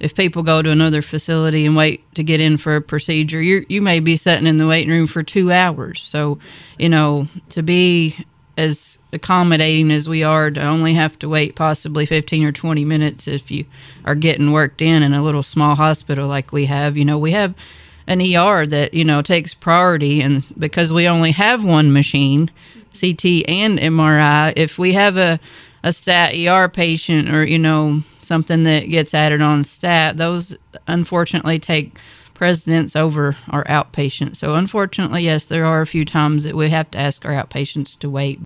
if people go to another facility and wait to get in for a procedure, you may be sitting in the waiting room for 2 hours. So, to be as accommodating as we are, to only have to wait possibly 15 or 20 minutes if you are getting worked in a little small hospital like we have. We have an ER that, takes priority, and because we only have one machine, CT and MRI, if we have a stat ER patient or, something that gets added on stat, those unfortunately take precedence over our outpatients. So unfortunately, yes, there are a few times that we have to ask our outpatients to wait.